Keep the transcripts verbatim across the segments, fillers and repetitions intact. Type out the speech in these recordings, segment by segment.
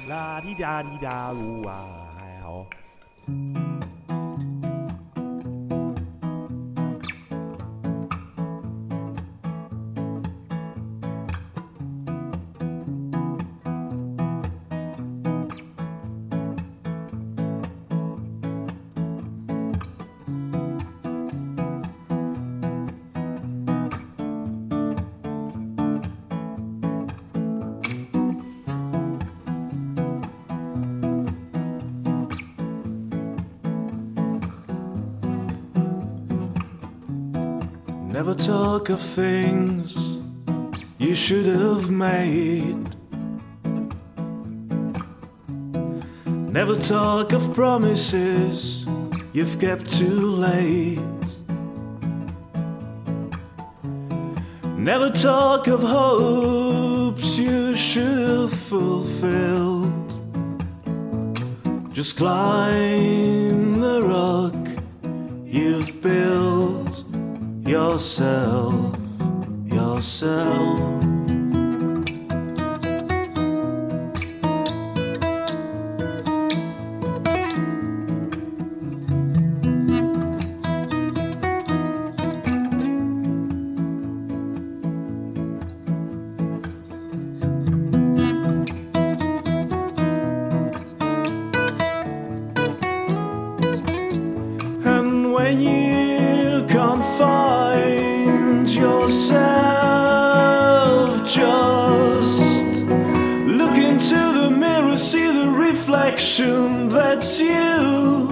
啦滴答滴答噜啊，还好。Never talk of things you should have made. Never talk of promises you've kept too late. Never talk of hopes you should have fulfilled. Just climb the rock you've built yourself, yourself. And when you can't find yourself, just look into the mirror, see the reflection that's you.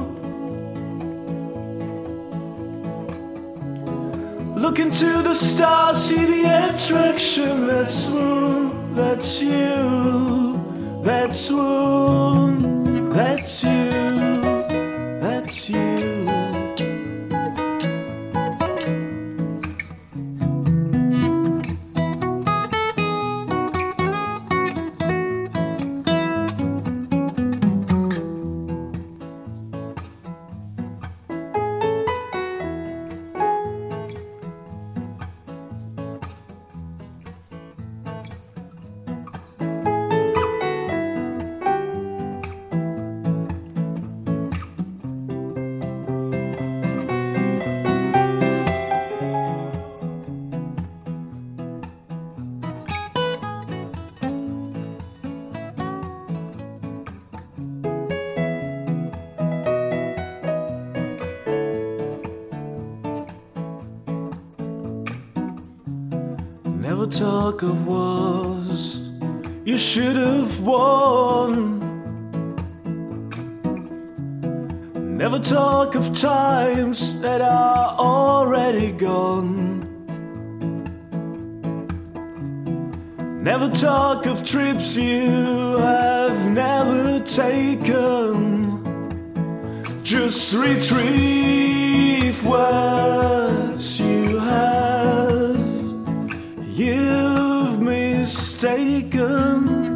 Look into the stars, see the attraction that's swoon, that's you, that's swoon, that's you, that's you. Never talk of wars you should have won. Never talk of times that are already gone. Never talk of trips you have never taken. Just retrieve words you have you've mistaken.